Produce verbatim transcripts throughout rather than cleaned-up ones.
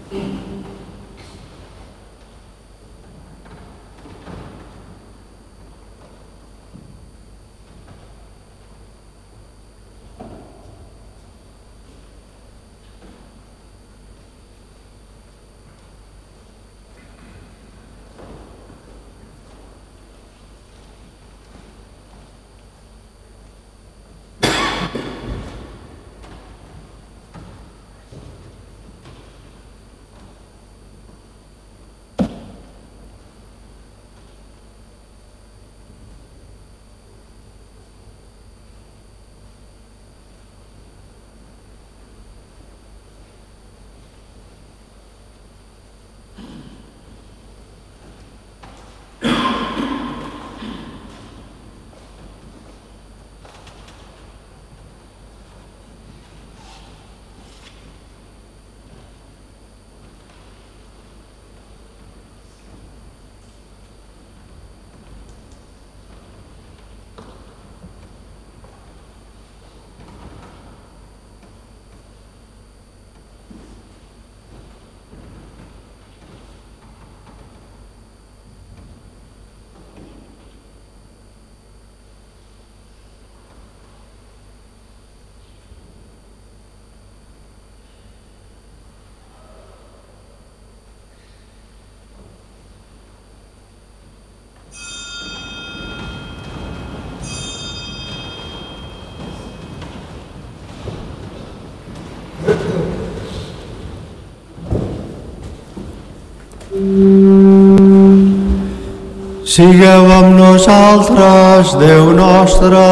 Sigueu amb nosaltres, Déu nostre.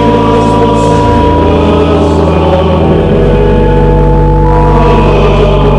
Oh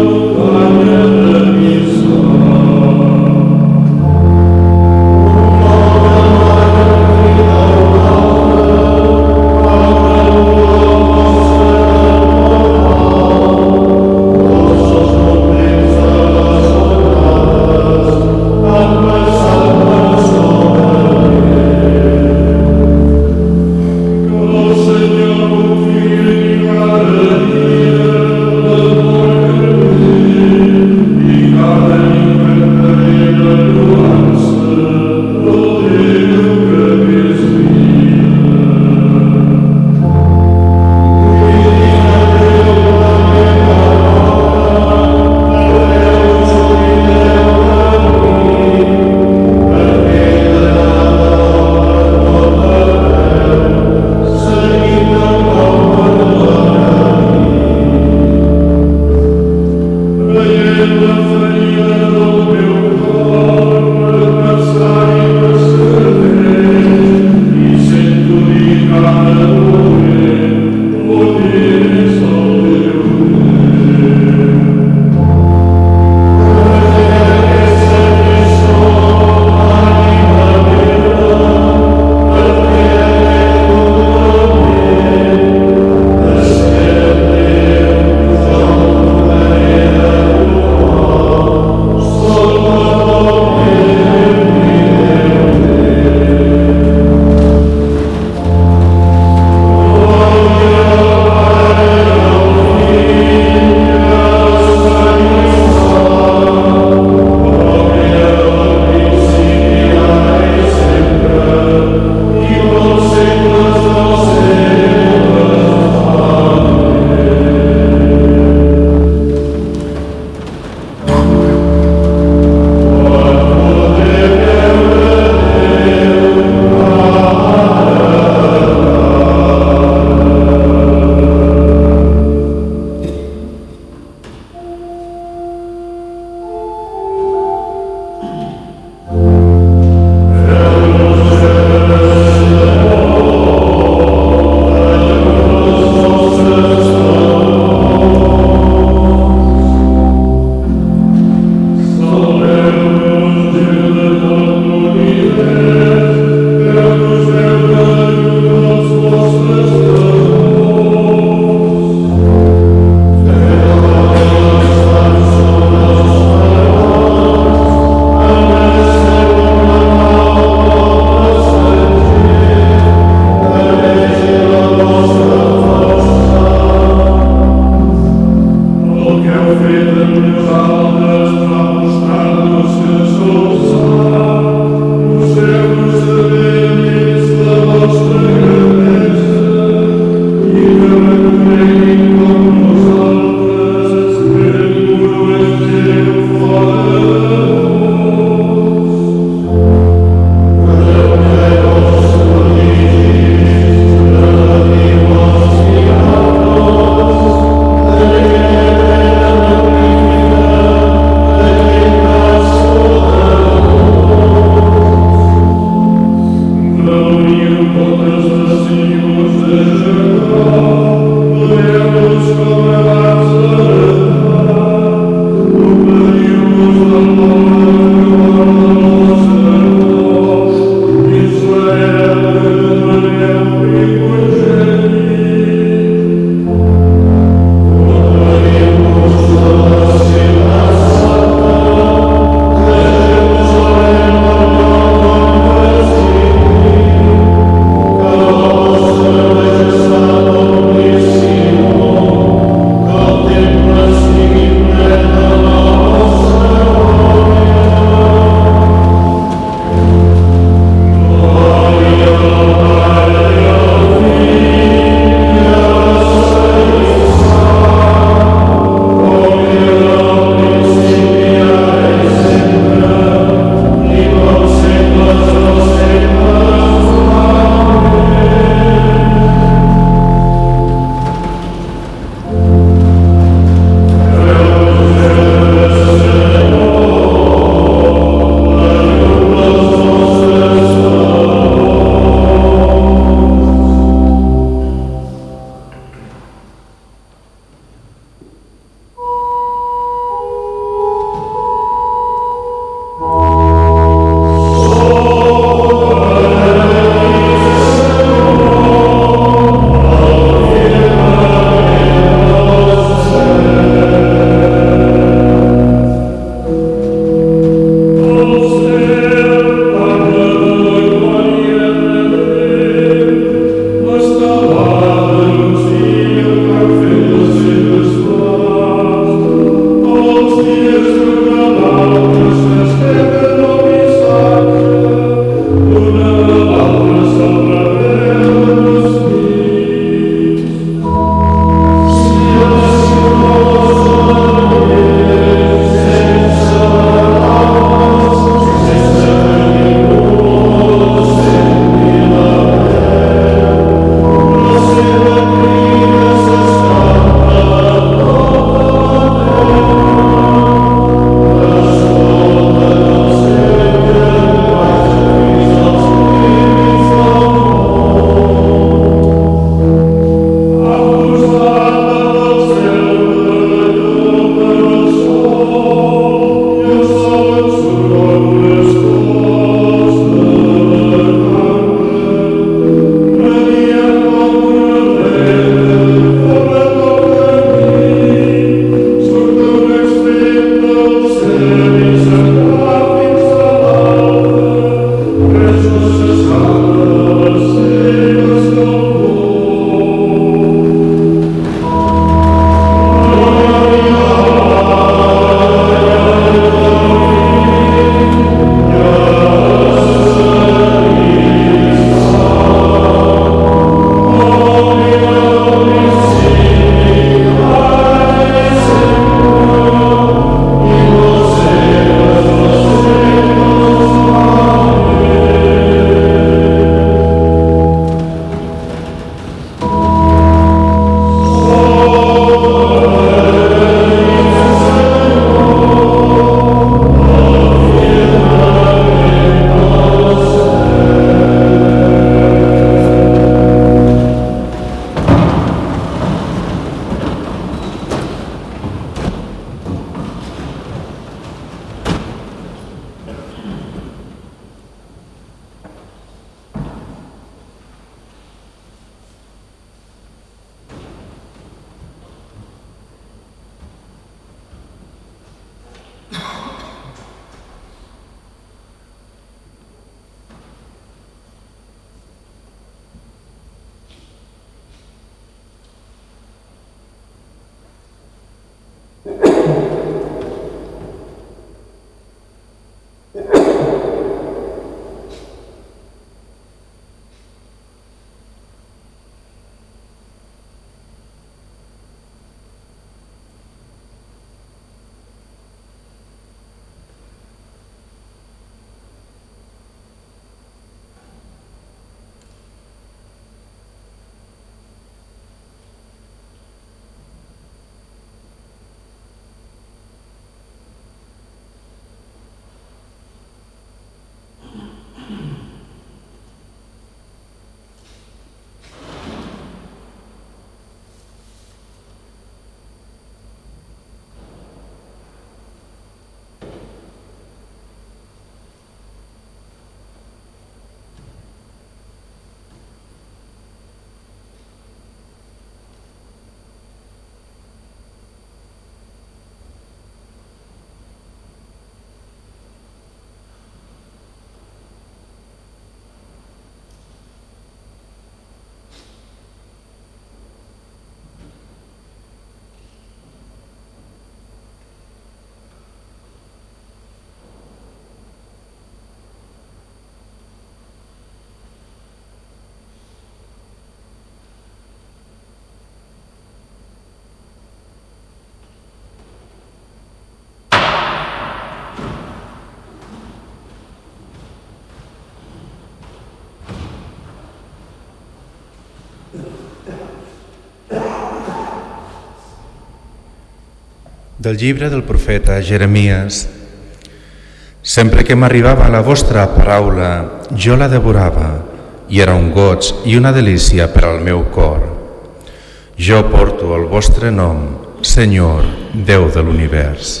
Del llibre del profeta Jeremies. Sempre que m'arribava la vostra paraula, jo la devorava, i era un goig i una delícia per al meu cor. Jo porto el vostre nom, Senyor, Déu de l'univers.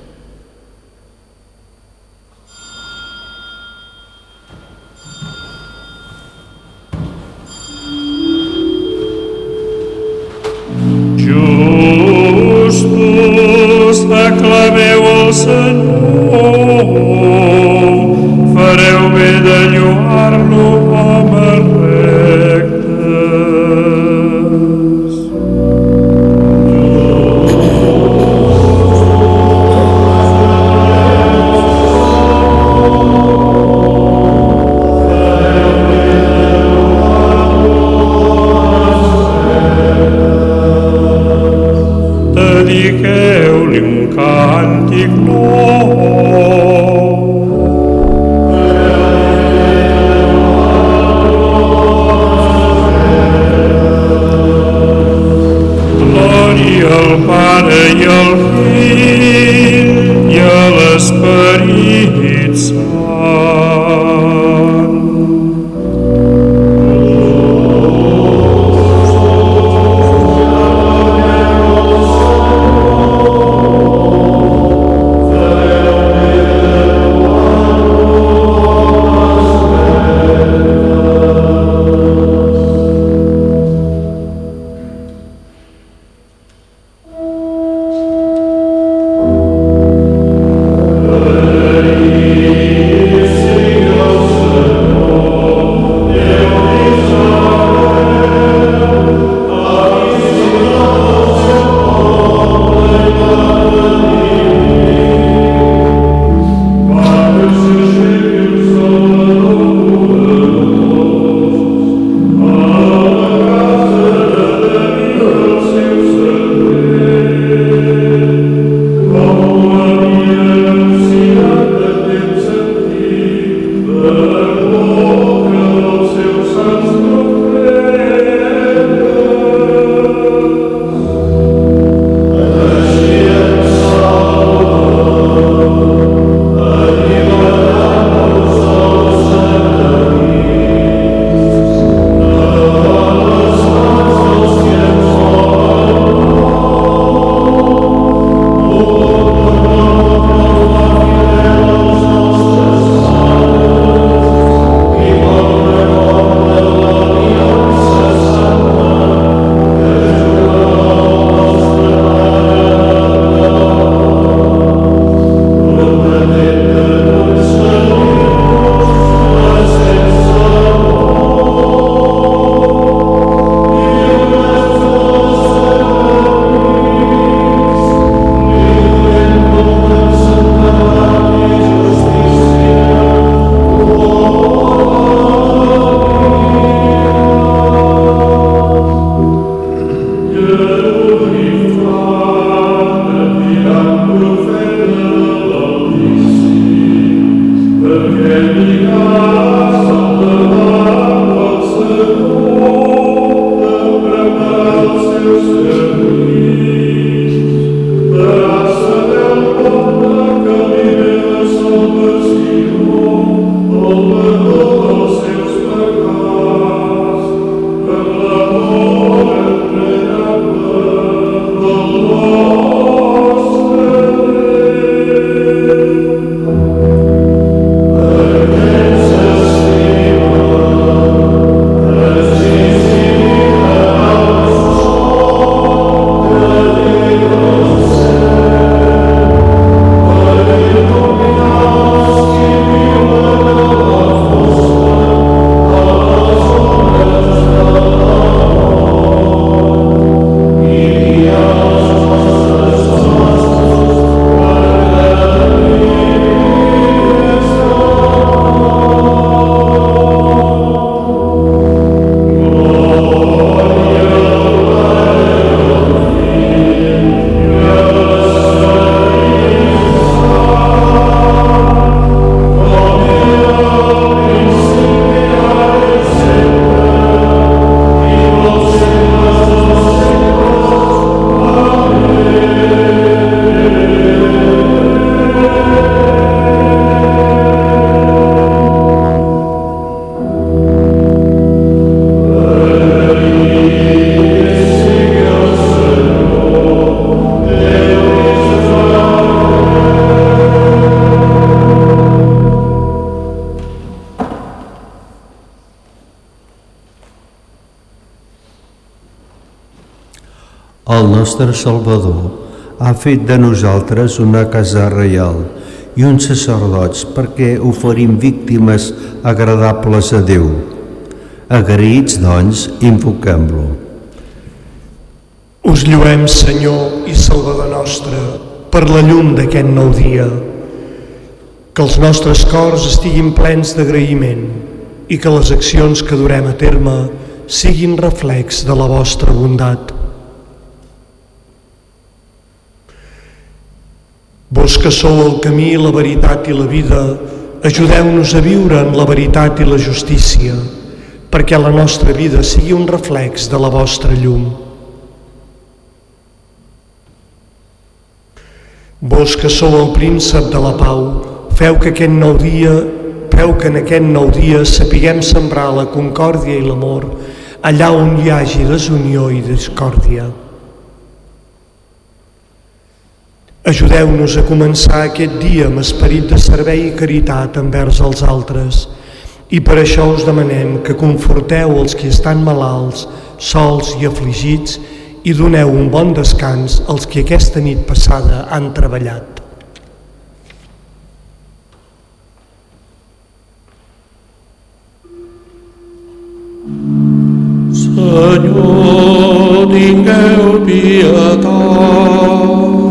Justos, aclameu el Senyor, fareu bé de lloar-lo, homes rectes. Dediqueu-li un càntic nou. Glòria al Pare i al Fill i a l'Esperit Sant. Lord. El nostre Salvador ha fet de nosaltres una casa reial i uns sacerdots perquè oferim víctimes agradables a Déu. Agraïts, doncs, invoquem-lo. Us lluem, Senyor i Salvador nostre, per la llum d'aquest nou dia. Que els nostres cors estiguin plens d'agraïment i que les accions que durem a terme siguin reflex de la vostra bondat. Vos que sou el camí, la veritat i la vida, ajudeu-nos a viure en la veritat i la justícia, perquè la nostra vida sigui un reflex de la vostra llum. Vos que sou el príncep de la pau, feu que aquest nou dia, feu que en aquest nou dia sapiguem sembrar la concòrdia i l'amor allà on hi hagi desunió i discòrdia. Ajudeu-nos a començar aquest dia amb esperit de servei i caritat envers els altres, i per això us demanem que conforteu els qui estan malalts, sols i afligits, i doneu un bon descans als qui aquesta nit passada han treballat. Senyor, tingueu pietat.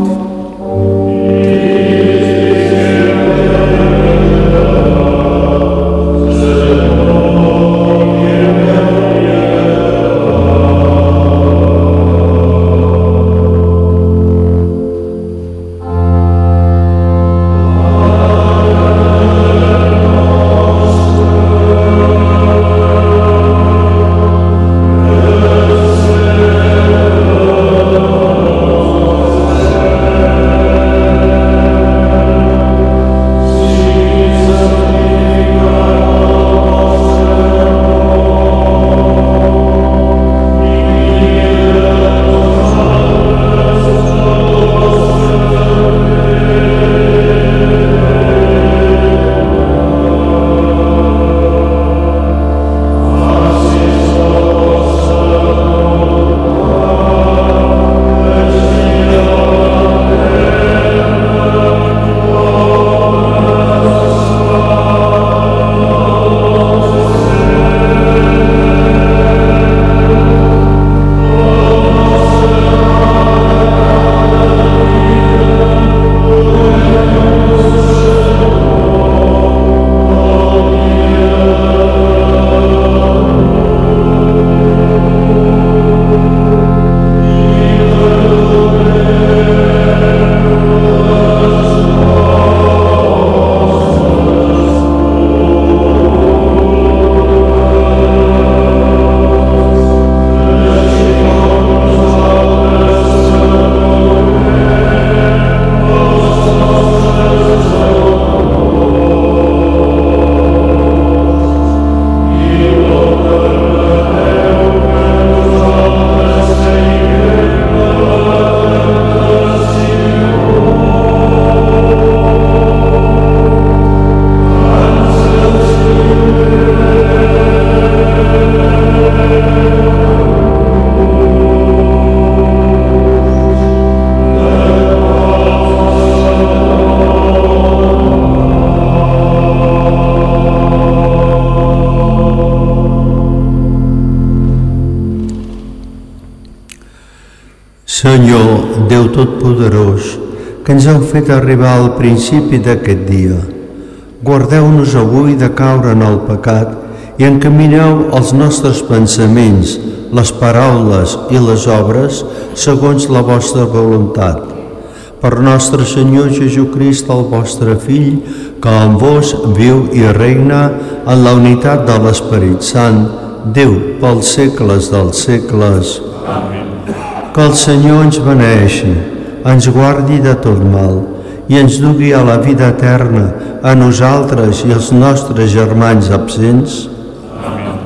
Senyor, Déu Totpoderós, que ens heu fet arribar al principi d'aquest dia, guardeu-nos avui de caure en el pecat i encamineu els nostres pensaments, les paraules i les obres segons la vostra voluntat. Per nostre Senyor Jesucrist, el vostre Fill, que amb vos viu i regna en la unitat de l'Esperit Sant, Déu pels segles dels segles. Amén. Que el Senyor ens beneeixi, ens guardi de tot mal i ens dugui a la vida eterna, a nosaltres i als nostres germans absents. Amén.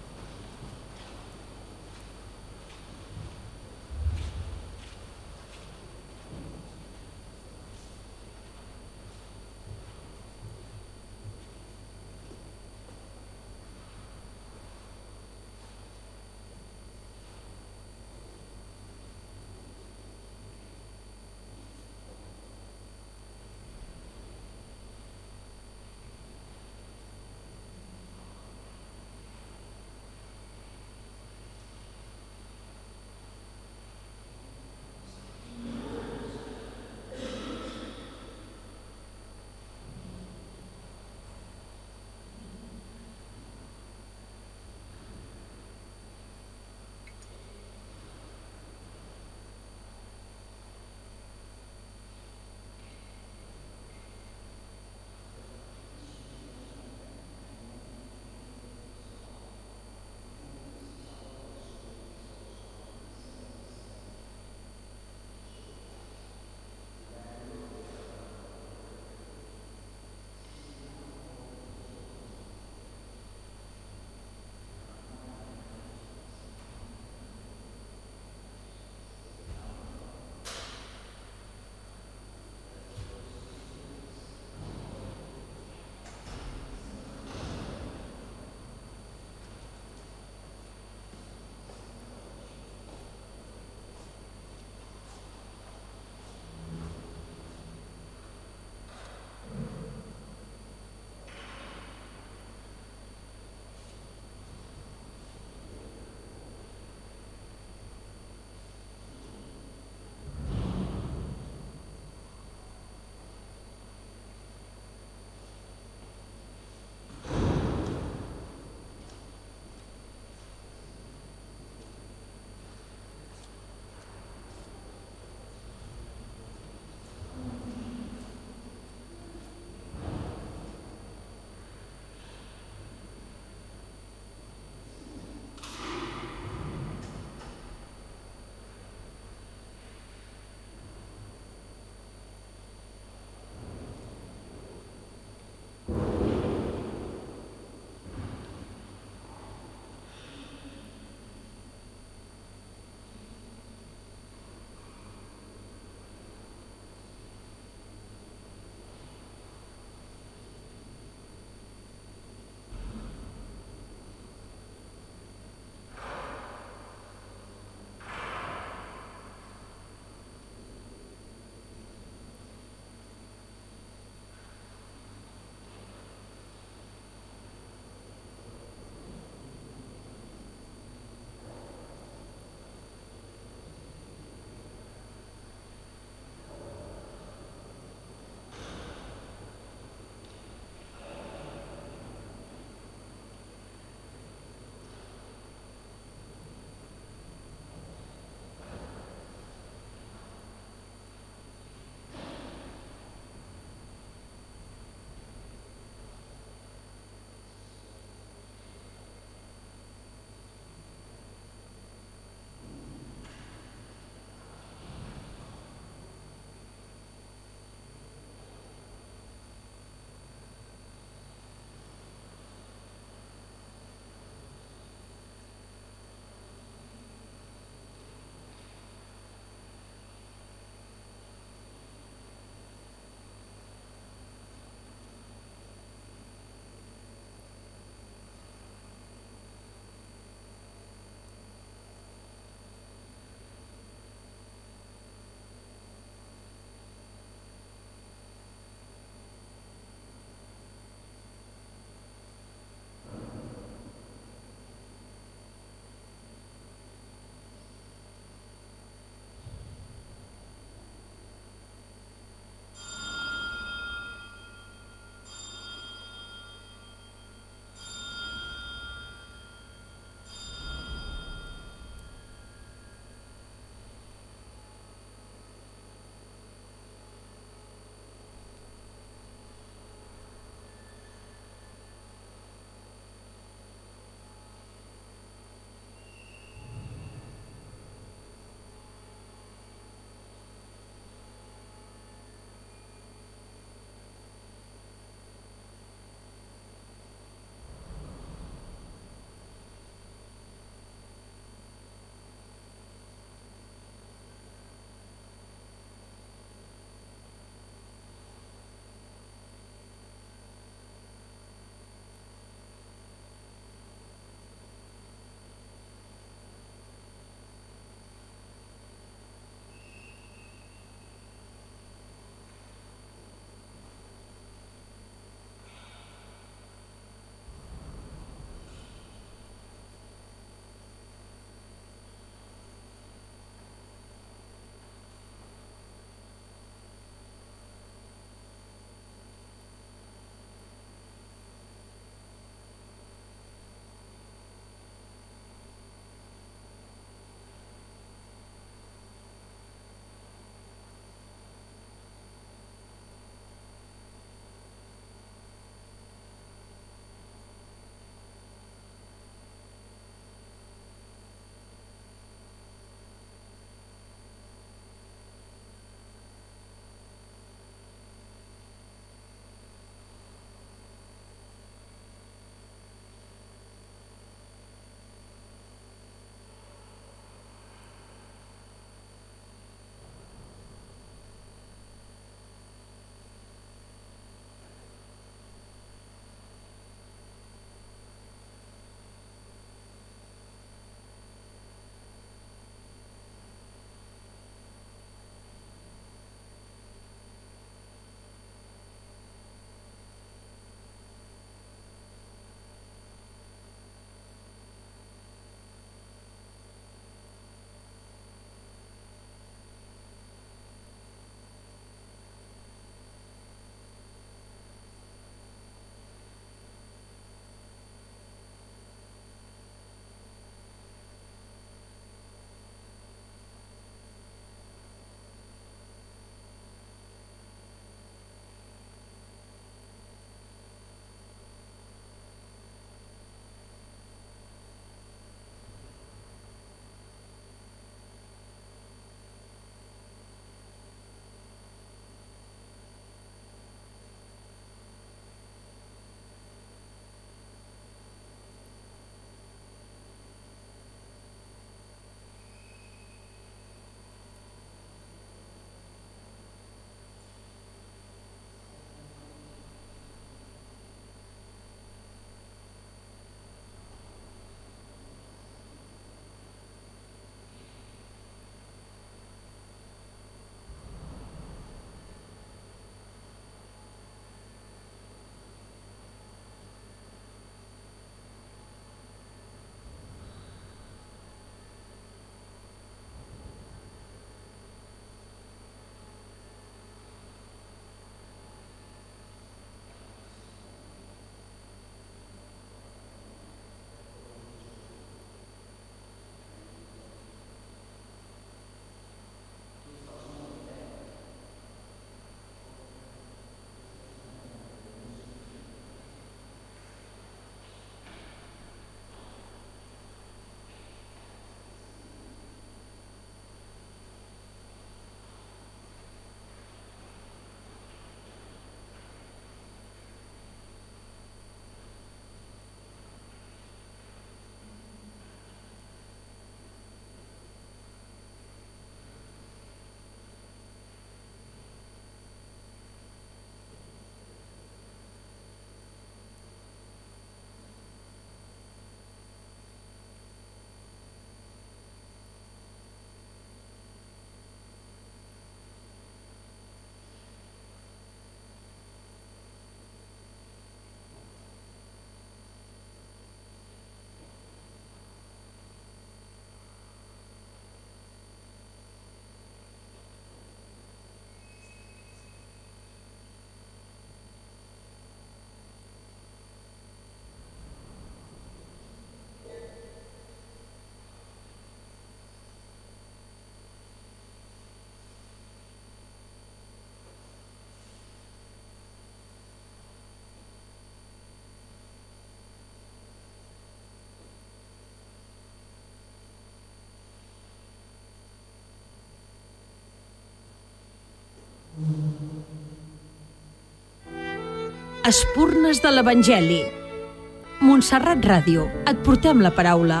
Espurnes de l'Evangeli. Montserrat Ràdio, et portem la paraula.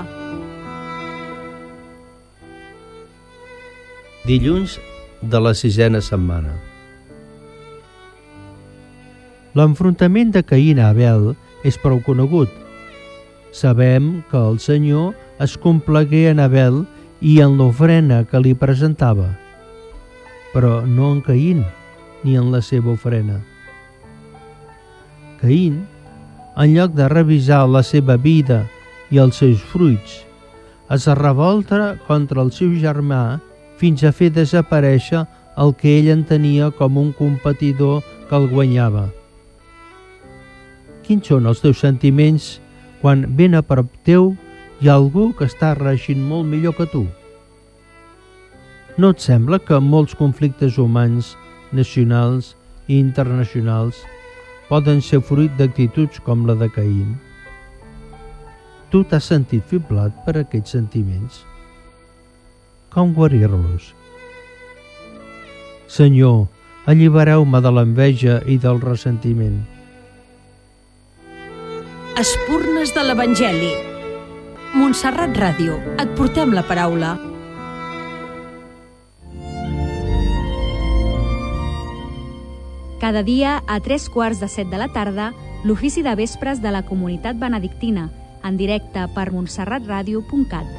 Dilluns de la sisena setmana. L'enfrontament de Caín a Abel és prou conegut. Sabem que el Senyor es complagué en Abel i en l'ofrena que li presentava, però no en Caín ni en la seva ofrena. Caín, en lloc de revisar la seva vida i els seus fruits, es revolta contra el seu germà fins a fer desaparèixer el que ell entenia com un competidor que el guanyava. Quins són els teus sentiments quan ben a prop teu hi ha algú que està reeixint molt millor que tu? No et sembla que molts conflictes humans, nacionals i internacionals poden ser fruit d'actituds com la de Caín? Tu t'has sentit fiblat per aquests sentiments? Com guarir-los? Senyor, allibereu-me de l'enveja i del ressentiment. Espurnes de l'Evangeli. Montserrat Ràdio, et portem la paraula. Cada dia, a tres quarts de set de la tarda, l'ofici de vespres de la Comunitat Benedictina, en directe per montserrat ràdio punt cat.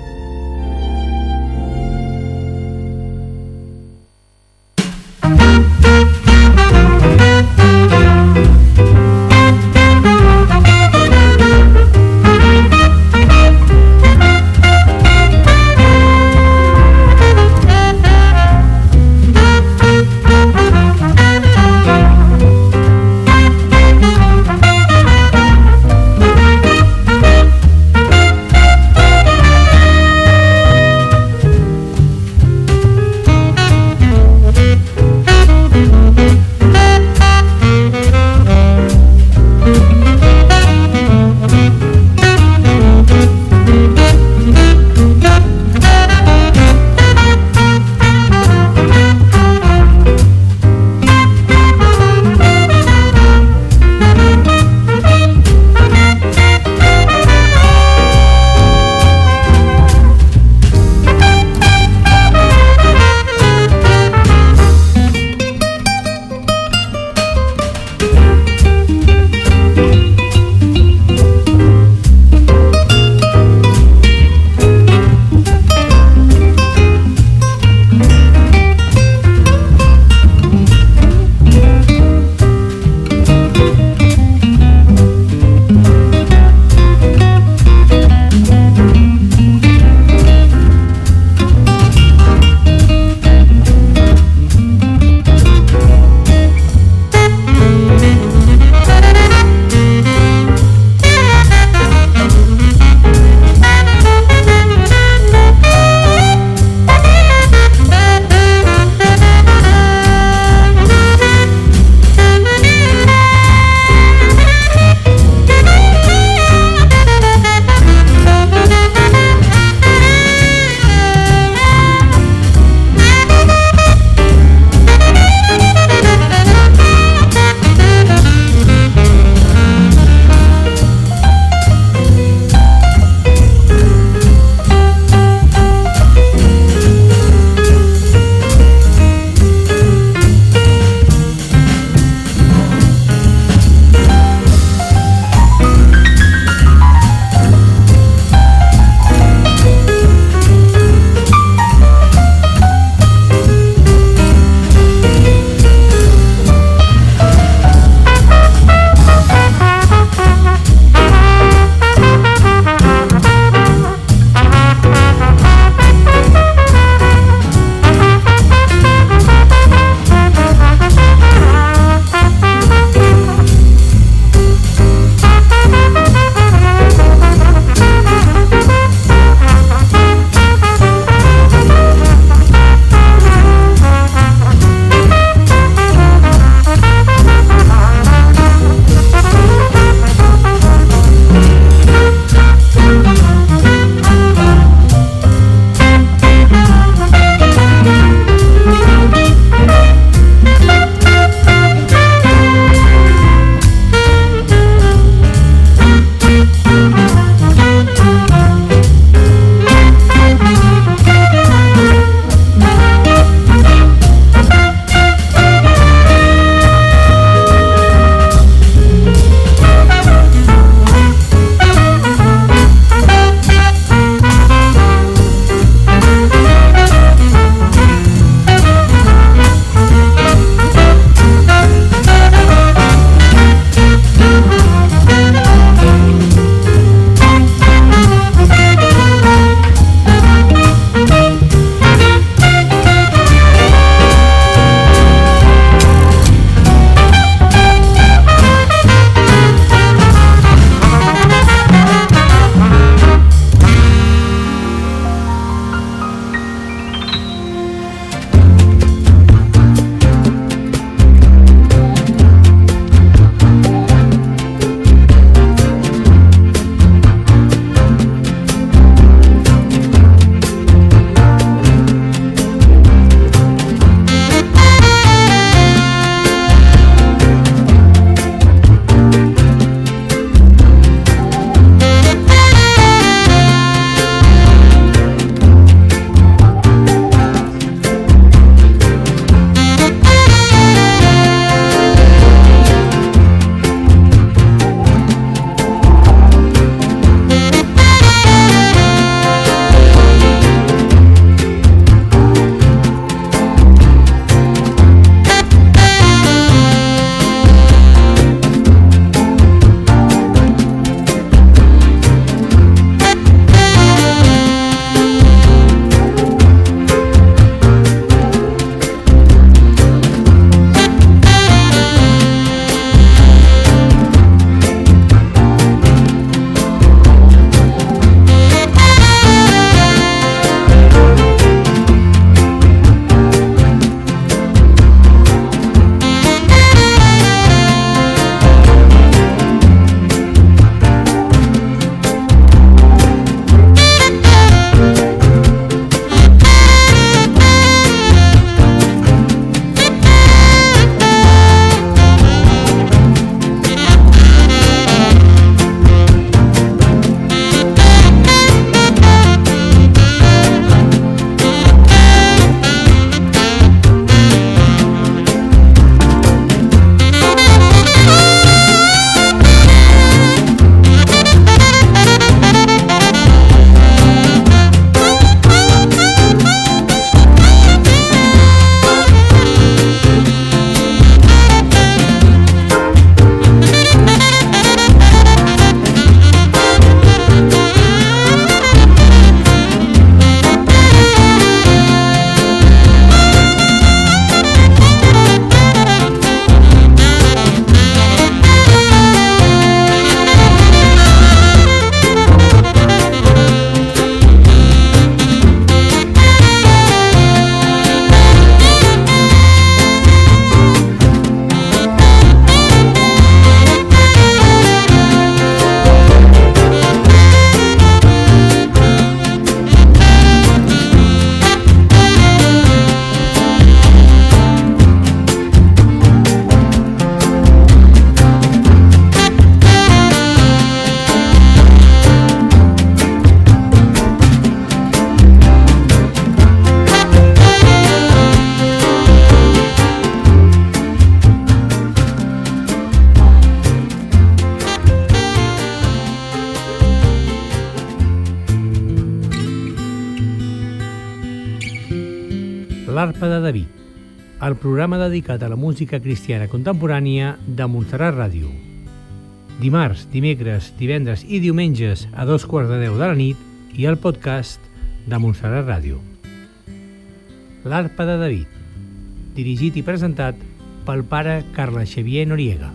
l'Arpa de David, el programa dedicat a la música cristiana contemporània de Montserrat Ràdio. Dimarts, dimecres, divendres i diumenges a dos quarts de deu de la nit i el podcast de Montserrat Ràdio. L'Arpa de David, dirigit i presentat pel pare Carles Xavier Noriega.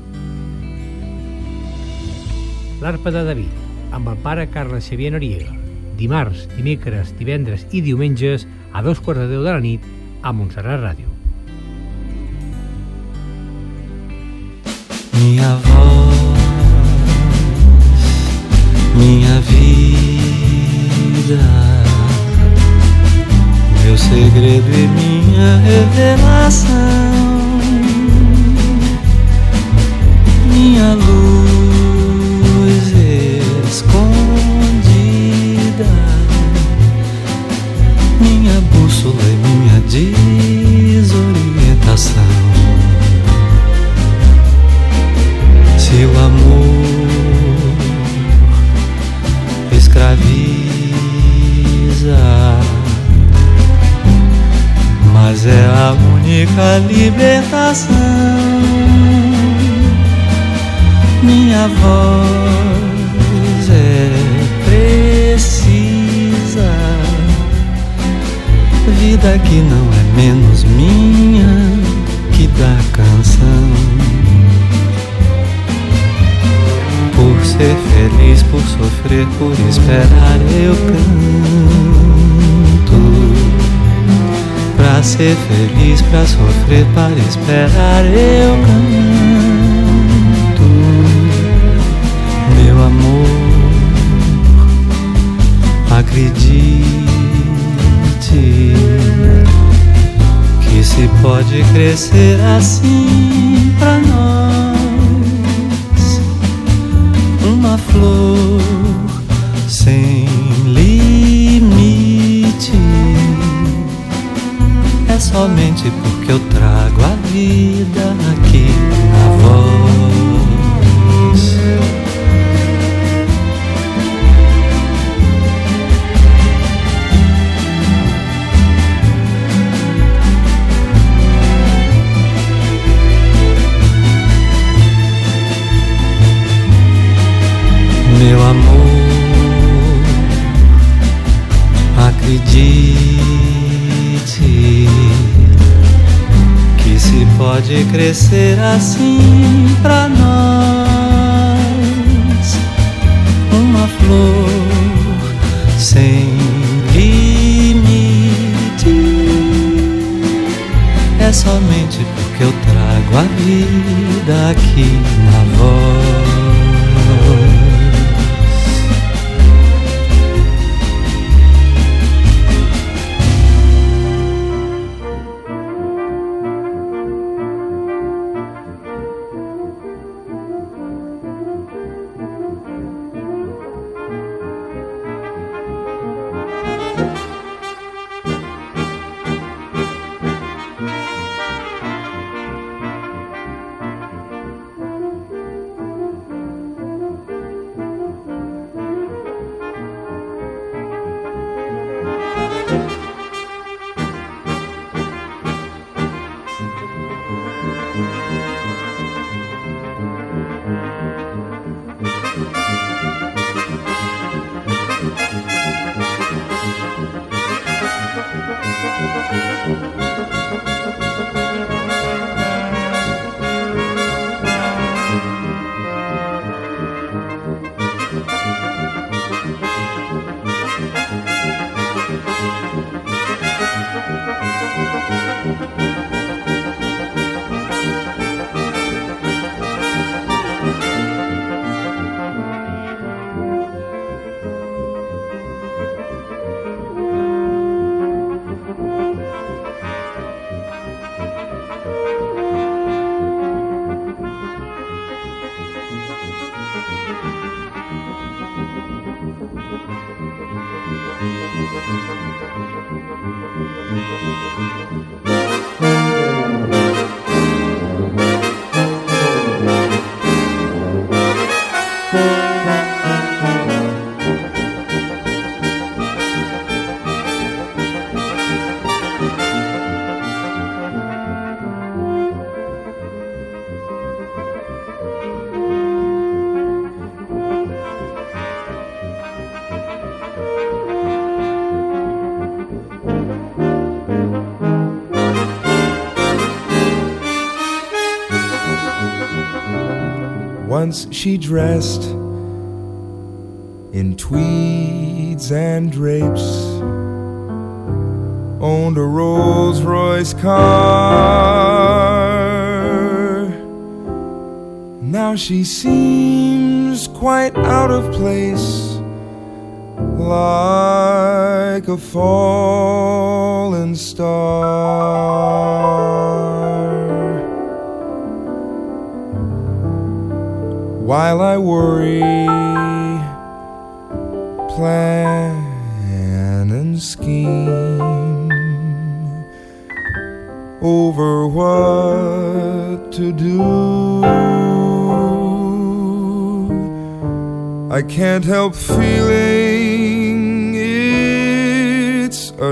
L'Arpa de David, amb el pare Carles Xavier Noriega, dimarts, dimecres, divendres i diumenges a dos quarts de deu de la nit a Montserrat Ràdio. Minha voz, minha vida, meu segredo e minha revelação, minha luz escondida, minha bússola e minha desorientação. Se o amor escraviza, mas é a única libertação. Minha voz é precisa, vida que não é menos minha que da canção. Por ser feliz, por sofrer, por esperar eu canto. Pra ser feliz, pra sofrer, para esperar eu canto. Meu amor, acredite que se pode crescer assim pra nós, uma flor sem limite. É somente porque eu trago a vida aqui na voz. Meu amor, acredite que se pode crescer assim pra nós, uma flor sem limite. É somente porque eu trago a vida aqui na voz. once she dressed in tweeds and drapes, owned a Rolls-Royce car. Now she seems quite out of place, like a fallen star. While I worry, plan and scheme over what to do, I can't help feeling it's a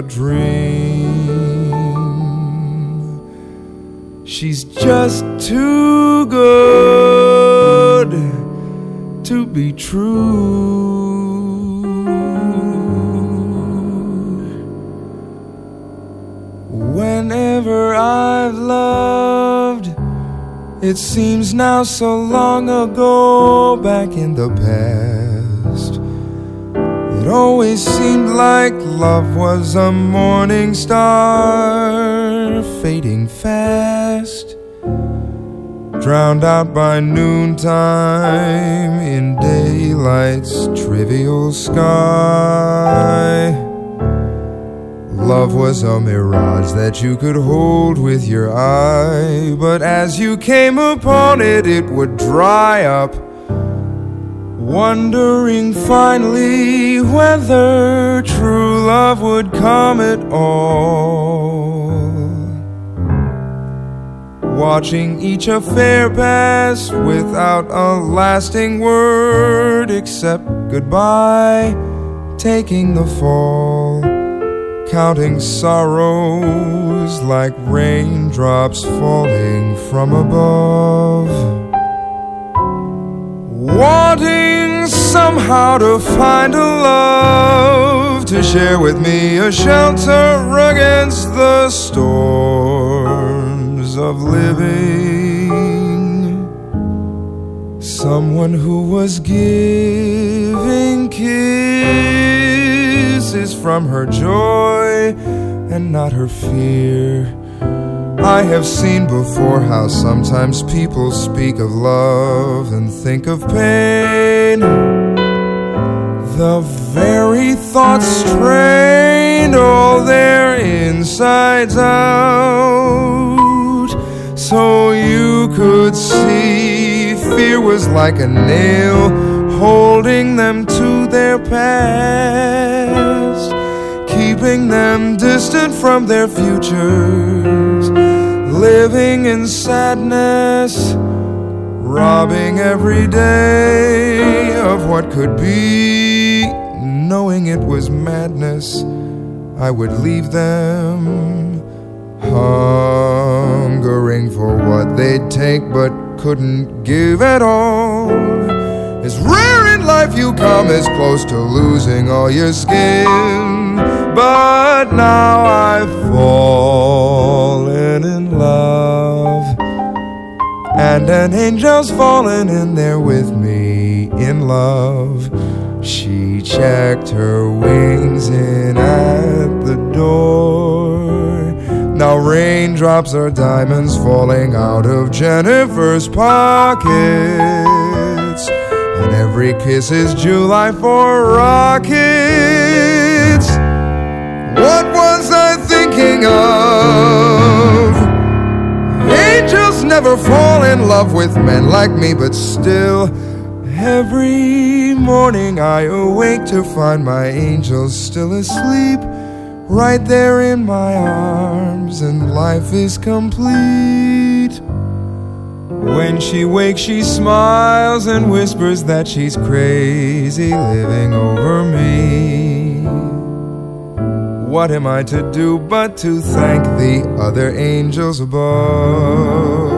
dream. She's just too good to be true. Whenever I've loved, it seems now so long ago, back in the past. It always seemed like love was a morning star, fading fast, drowned out by noontime in daylight's trivial sky. Love was a mirage that you could hold with your eye, but as you came upon it, it would dry up, wondering finally whether true love would come at all. Watching each affair pass without a lasting word except goodbye, taking the fall, counting sorrows like raindrops falling from above, wanting somehow to find a love to share with me, a shelter against the storms of living, someone who was giving kisses from her joy and not her fear. I have seen before how sometimes people speak of love and think of pain. The very thoughts strained all their insides out, so you could see fear was like a nail holding them to their past, keeping them distant from their futures, living in sadness, robbing every day of what could be, knowing it was madness. I would leave them, hungering for what they'd take but couldn't give at all. It's rare in life you come as close to losing all your skin, but now I've fallen in love, and an angel's fallen in there with me in love. She checked her wings in at the door. Now raindrops are diamonds falling out of Jennifer's pockets, and every kiss is July for rockets. What was I thinking of? Angels never fall in love with men like me, but still, every morning I awake to find my angel's still asleep, right there in my arms, and life is complete. When she wakes, she smiles and whispers that she's crazy living over me. What am I to do but to thank the other angels above?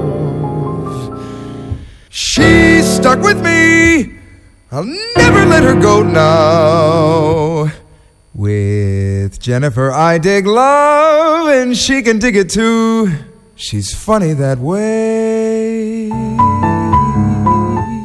She's stuck with me, I'll never let her go now. With Jennifer I dig love, and she can dig it too. She's funny that way.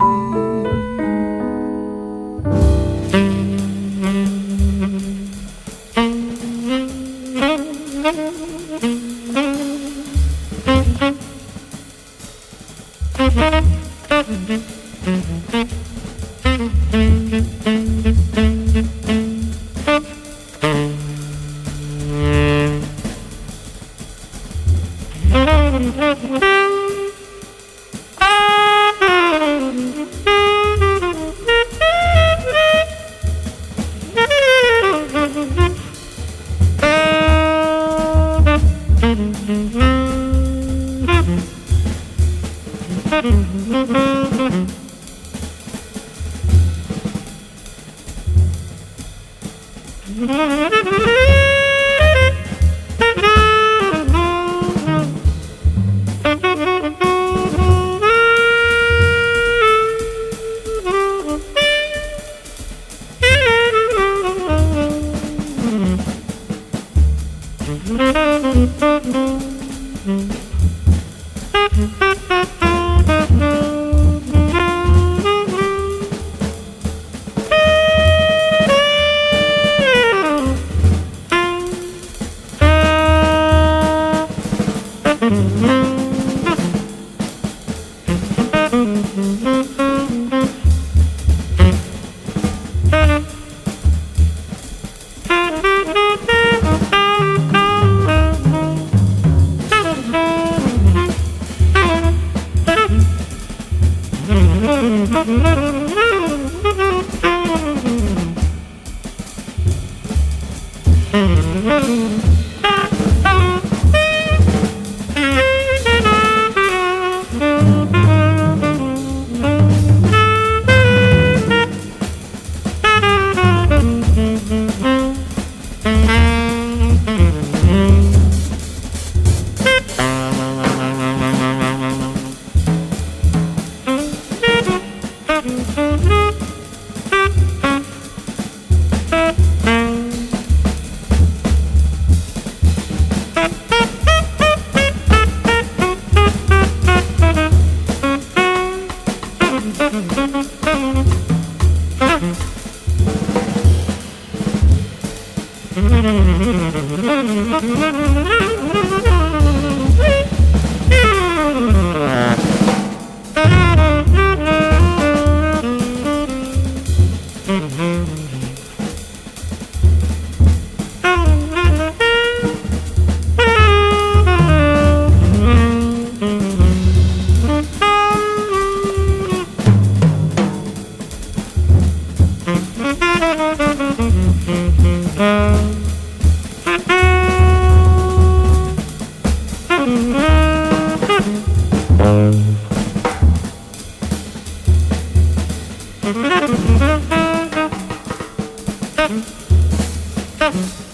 Thank you.